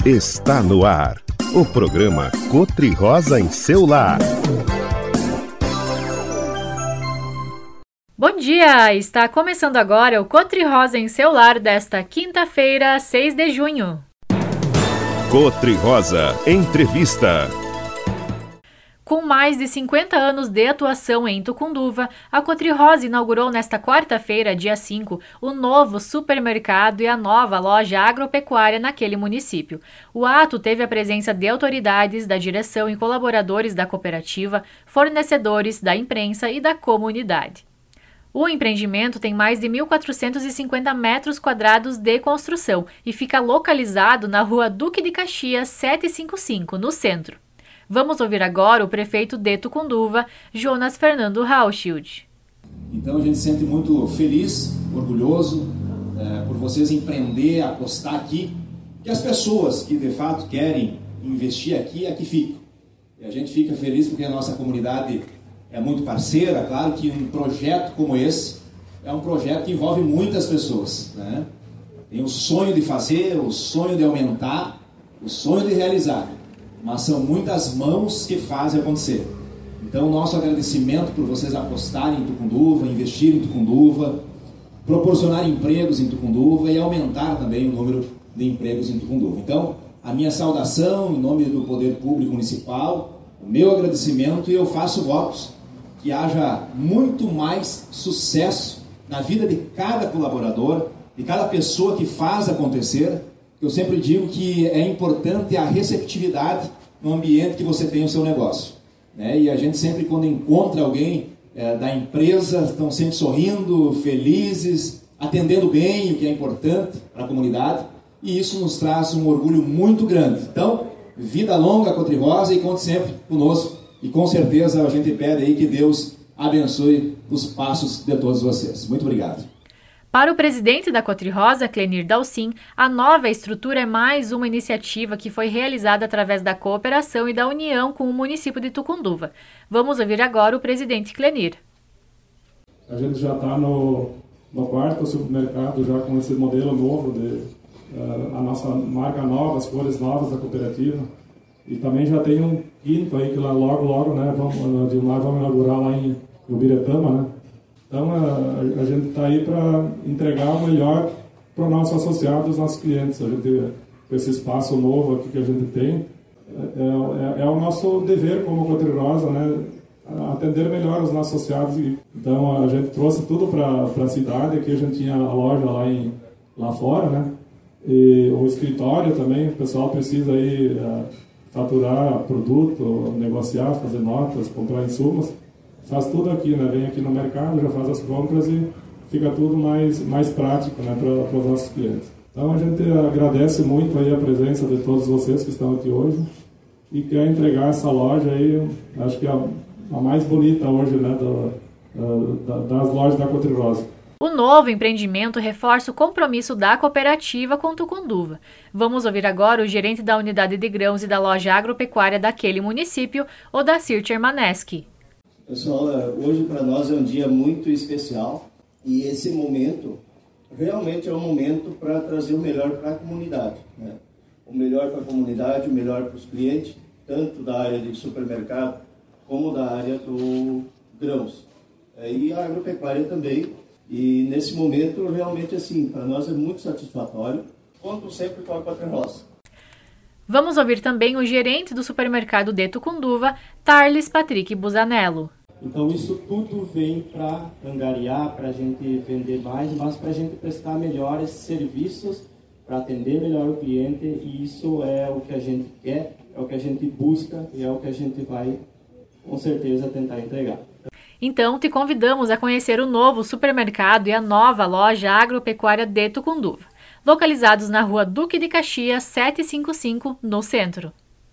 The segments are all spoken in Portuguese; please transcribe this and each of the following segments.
Está no ar, o programa Cotri-Rosa em seu lar. Bom dia! Está começando agora o Cotri-Rosa em seu lar desta quinta-feira, 6 de junho. Cotri-Rosa Entrevista. Com mais de 50 anos de atuação em Tucunduva, a Cotri-Rosa inaugurou nesta quarta-feira, dia 5, o novo supermercado e a nova loja agropecuária naquele município. O ato teve a presença de autoridades da direção e colaboradores da cooperativa, fornecedores, da imprensa e da comunidade. O empreendimento tem mais de 1.450 metros quadrados de construção e fica localizado na rua Duque de Caxias 755, no centro. Vamos ouvir agora o prefeito de Tucunduva, Jonas Fernando Rauschild. Então a gente se sente muito feliz, orgulhoso por vocês empreender, apostar aqui, que as pessoas que de fato querem investir aqui ficam. E a gente fica feliz porque a nossa comunidade é muito parceira. Claro que um projeto como esse é um projeto que envolve muitas pessoas, né? Tem o sonho de fazer, o sonho de aumentar, o sonho de realizar. Mas são muitas mãos que fazem acontecer. Então, nosso agradecimento por vocês apostarem em Tucunduva, investirem em Tucunduva, proporcionar empregos em Tucunduva e aumentar também o número de empregos em Tucunduva. Então, a minha saudação em nome do Poder Público Municipal, o meu agradecimento, e eu faço votos que haja muito mais sucesso na vida de cada colaborador, de cada pessoa que faz acontecer. Eu sempre digo que é importante a receptividade no ambiente que você tem o seu negócio, né? E a gente sempre, quando encontra alguém da empresa, estão sempre sorrindo, felizes, atendendo bem, o que é importante para a comunidade, e isso nos traz um orgulho muito grande. Então, vida longa, Cotri-Rosa, e conte sempre conosco, e com certeza a gente pede aí que Deus abençoe os passos de todos vocês. Muito obrigado. Para o presidente da Cotri-Rosa, Clenir Dalcin, a nova estrutura é mais uma iniciativa que foi realizada através da cooperação e da união com o município de Tucunduva. Vamos ouvir agora o presidente Clenir. A gente já está no quarto supermercado, já com esse modelo novo, a nossa marca nova, as cores novas da cooperativa. E também já tem um quinto aí que lá logo, né, vamos inaugurar lá em Ubiretama, né? Então, a gente está aí para entregar o melhor para o nosso associado, os nossos clientes. A gente, com esse espaço novo aqui que a gente tem, é o nosso dever como Cotri-Rosa, né, atender melhor os nossos associados. Então, a gente trouxe tudo para a cidade. Aqui a gente tinha a loja lá fora, né, e o escritório também. O pessoal precisa aí faturar produto, negociar, fazer notas, comprar insumos. Faz tudo aqui, né? Vem aqui no mercado, já faz as compras e fica tudo mais prático, né, para os nossos clientes. Então a gente agradece muito aí a presença de todos vocês que estão aqui hoje e quer entregar essa loja aí, acho que é a mais bonita hoje, né, das lojas da Cotri-Rosa. O novo empreendimento reforça o compromisso da cooperativa com Tucunduva. Vamos ouvir agora o gerente da unidade de grãos e da loja agropecuária daquele município, Odacir Chermaneski. Pessoal, hoje para nós é um dia muito especial e esse momento realmente é um momento para trazer o melhor para a comunidade, né? O melhor para a comunidade, o melhor para os clientes, tanto da área de supermercado como da área do grãos. E a agropecuária também. E nesse momento, realmente, assim, para nós é muito satisfatório. Conto sempre com a Cotri-Rosa. Vamos ouvir também o gerente do supermercado de Tucunduva, Tarles Patrick Busanello. Então isso tudo vem para angariar, para a gente vender mais, mas para a gente prestar melhores serviços, para atender melhor o cliente, e isso é o que a gente quer, é o que a gente busca e é o que a gente vai, com certeza, tentar entregar. Então, te convidamos a conhecer o novo supermercado e a nova loja agropecuária de Tucunduva, localizados na rua Duque de Caxias 755, no centro.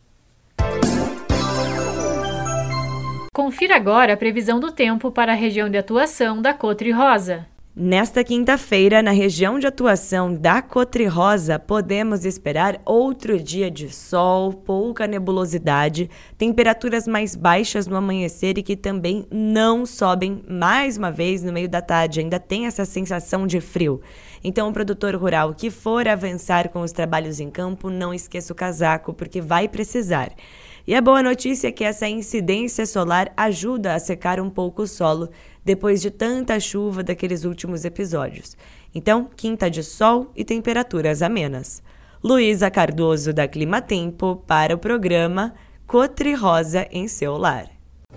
Confira agora a previsão do tempo para a região de atuação da Cotri-Rosa. Nesta quinta-feira, na região de atuação da Cotri-Rosa, podemos esperar outro dia de sol, pouca nebulosidade, temperaturas mais baixas no amanhecer e que também não sobem mais uma vez no meio da tarde, ainda tem essa sensação de frio. Então, o produtor rural que for avançar com os trabalhos em campo, não esqueça o casaco, porque vai precisar. E a boa notícia é que essa incidência solar ajuda a secar um pouco o solo depois de tanta chuva daqueles últimos episódios. Então, quinta de sol e temperaturas amenas. Luísa Cardoso, da Climatempo, para o programa Cotri-Rosa em seu lar.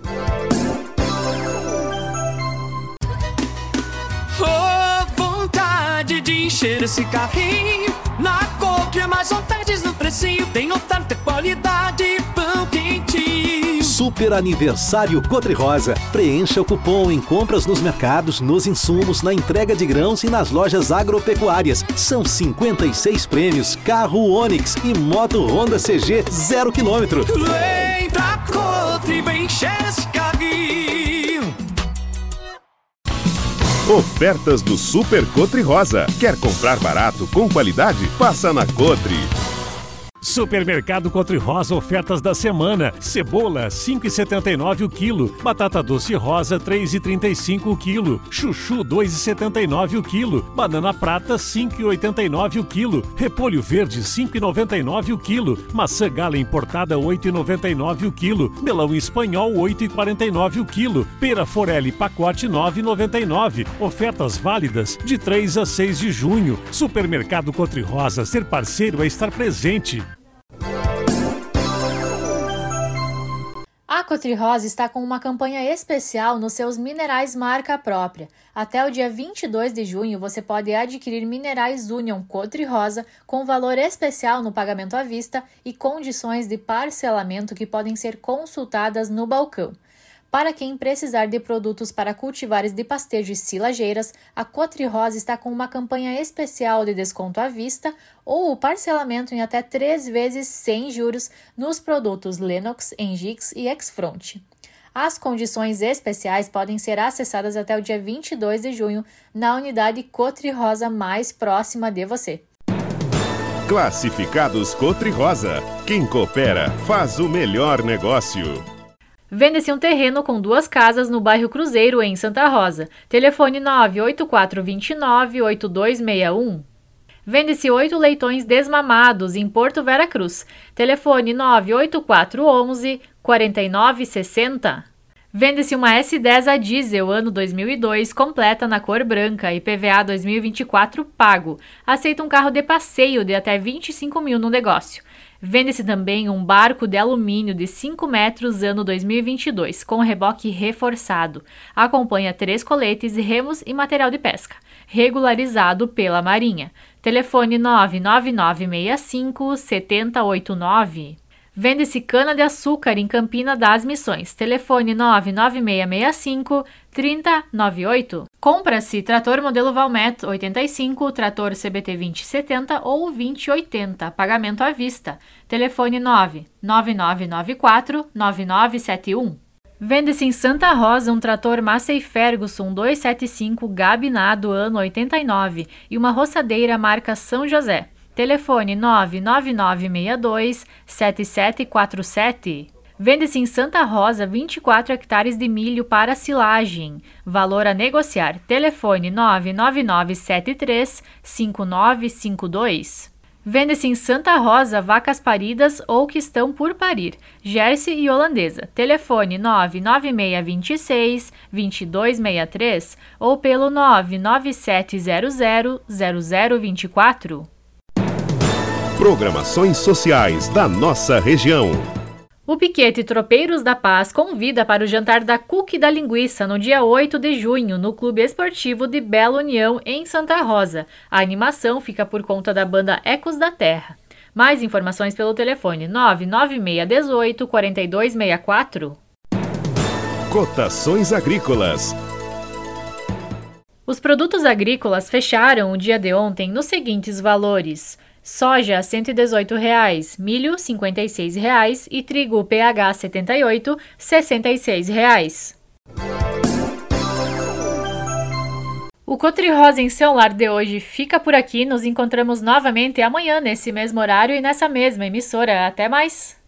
Vontade de encher esse carrinho. Na Cotri é mais vantagens no precinho. Tem oferta e qualidade, pão quentinho. Super aniversário Cotri-Rosa. Preencha o cupom em compras nos mercados, nos insumos, na entrega de grãos e nas lojas agropecuárias. São 56 prêmios, carro Onix e moto Honda CG 0 km. Vem pra Cotri, vem encher esse carrinho. Ofertas do Super Cotri-Rosa. Quer comprar barato com qualidade? Passa na Cotri. Supermercado Cotri-Rosa, ofertas da semana. Cebola, 5,79 o quilo. Batata doce rosa, 3,35 o quilo. Chuchu, 2,79 o quilo. Banana prata, 5,89 o quilo. Repolho verde, 5,99 o quilo. Maçã gala importada, 8,99 o quilo. Melão espanhol, 8,49 o quilo. Pera Forelli, pacote, 9,99. Ofertas válidas de 3 a 6 de junho. Supermercado Cotri-Rosa, ser parceiro é estar presente. A Cotri-Rosa está com uma campanha especial nos seus minerais marca própria. Até o dia 22 de junho, você pode adquirir minerais Union Cotri-Rosa com valor especial no pagamento à vista e condições de parcelamento que podem ser consultadas no balcão. Para quem precisar de produtos para cultivares de pastejo e silageiras, a Cotri-Rosa está com uma campanha especial de desconto à vista ou o parcelamento em até 3 vezes sem juros nos produtos Lennox, Engix e X-Front. As condições especiais podem ser acessadas até o dia 22 de junho na unidade Cotri-Rosa mais próxima de você. Classificados Cotri-Rosa. Quem coopera faz o melhor negócio. Vende-se um terreno com 2 casas no bairro Cruzeiro, em Santa Rosa. Telefone 98429-8261. Vende-se 8 leitões desmamados em Porto Vera Cruz. Telefone 98411-4960. Vende-se uma S10 a diesel ano 2002, completa na cor branca, IPVA 2024 pago. Aceita um carro de passeio de até 25 mil no negócio. Vende-se também um barco de alumínio de 5 metros ano 2022, com reboque reforçado. Acompanha 3 coletes, remos e material de pesca. Regularizado pela Marinha. Telefone 99965-7089. Vende-se cana-de-açúcar em Campina das Missões. Telefone 99665-3098. Compra-se trator modelo Valmet 85, trator CBT 2070 ou 2080. Pagamento à vista. Telefone 99994-9971. Vende-se em Santa Rosa um trator Massey Ferguson 275 gabinado ano 89 e uma roçadeira marca São José. Telefone 99962-7747. Vende-se em Santa Rosa 24 hectares de milho para silagem. Valor a negociar. Telefone 99973-5952. Vende-se em Santa Rosa vacas paridas ou que estão por parir. Jersey e holandesa. Telefone 99626-2263 ou pelo 99700-0024. Programações sociais da nossa região. O Piquete Tropeiros da Paz convida para o jantar da Cuca da Linguiça no dia 8 de junho, no Clube Esportivo de Bela União, em Santa Rosa. A animação fica por conta da banda Ecos da Terra. Mais informações pelo telefone 99618-4264. Cotações agrícolas. Os produtos agrícolas fecharam o dia de ontem nos seguintes valores: soja R$ 118,00, milho R$ 56,00 e trigo PH 78 R$ 66,00. O Cotri-Rosa em seu lar de hoje fica por aqui. Nos encontramos novamente amanhã nesse mesmo horário e nessa mesma emissora. Até mais!